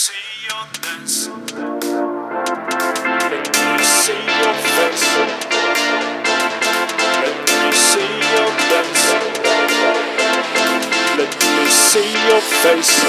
see your dance. Let me see your face. Let me see your dance. Let me see your face.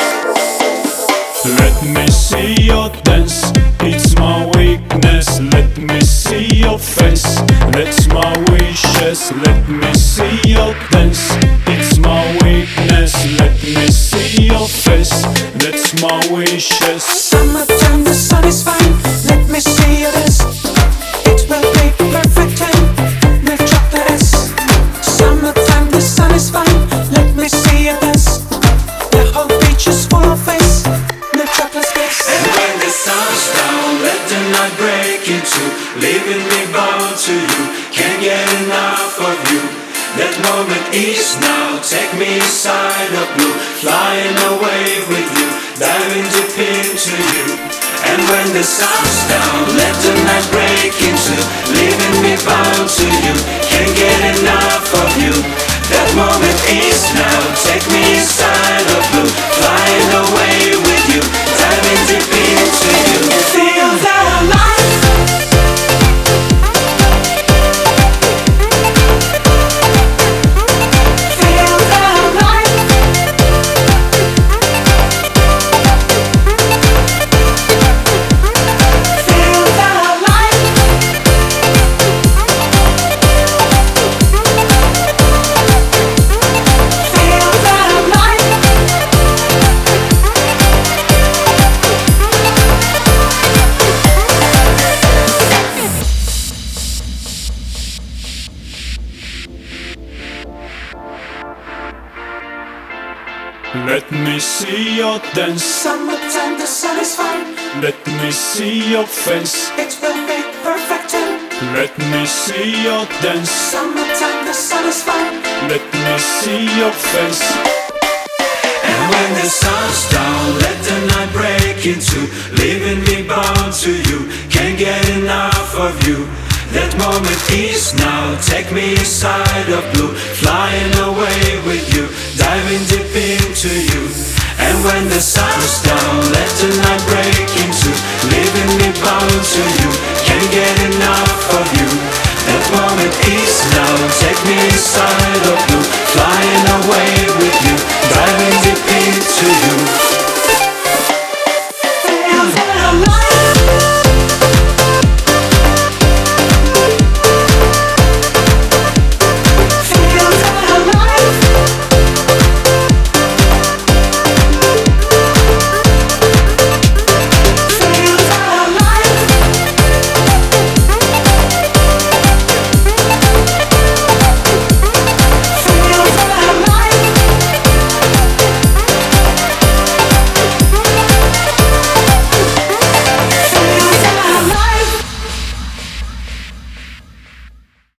Let me see your dance. It's my weakness. Let me see your face. That's my wishes. Let me see your dance. It's my weakness. Let me see your face. That's my wishes. Summertime, the sun is fine. Let me see your dance. It will be perfect time. Milk chocolate S. Summertime, the sun is fine. Let me see your dance. The whole beach is full of ice. Milk chocolate space. And when the sun's down, let the night break into leaving me bound to you. Can't get enough of you. That moment is now. Take me inside of blue, flying away with you, diving deep into you. And when the sun's down, let the night break into leaving me bound to you. Can't get enough of you. That moment is now. Take me inside of blue, flying away with you, diving deep into you. Feel that alive. Feel that alive. Feel that alive. Feel that alive. Let me see your dance. Summertime, the sun is fine. Let me see your face. It will be perfect time. Let me see your dance. Summertime, the sun is fine. Let me see your face. And when the sun's down, let the night break into leaving me bound to you. Can't get enough of you. That moment is now. Take me inside of blue, flying away with you, diving deep into you. And when the sun's down, let the night break into leaving me bound to you. Can't get enough of you. That moment is now. Take me inside of blue, flying away with you, diving deep into you.